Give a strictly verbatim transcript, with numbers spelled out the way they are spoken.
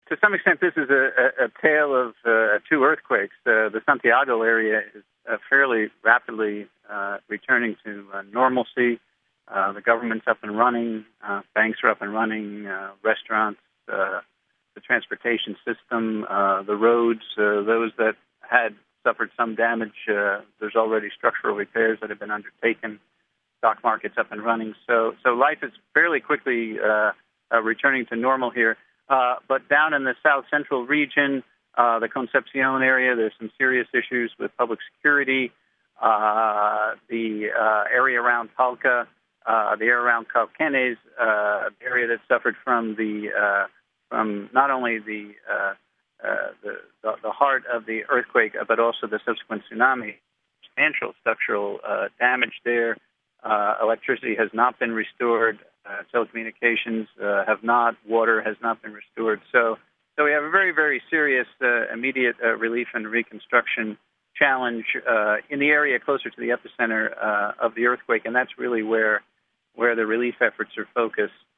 to some extent, this is a, a, a tale of uh, two earthquakes. Uh, the Santiago area is uh, fairly rapidly uh, returning to uh, normalcy. Uh, the government's up and running. Uh, banks are up and running. Uh, restaurants, uh, the transportation system, uh, the roads, uh, those that had suffered some damage, uh, there's already structural repairs that have been undertaken. Stock market's up and running. So, so life is fairly quickly uh, uh, returning to normal here. Uh, but down in the south central region, uh, the Concepcion area, there's some serious issues with public security. Uh, the uh, area around Talca, uh, the area around Cauquenes, uh, the area that suffered from the uh, from not only the, uh, uh, the the the heart of the earthquake, but also the subsequent tsunami. Substantial structural uh, damage there. Uh, electricity has not been restored. Uh, telecommunications uh, have not. Water has not been restored. So, so we have a very, very serious uh, immediate uh, relief and reconstruction challenge uh, in the area closer to the epicenter uh, of the earthquake, and that's really where where the relief efforts are focused.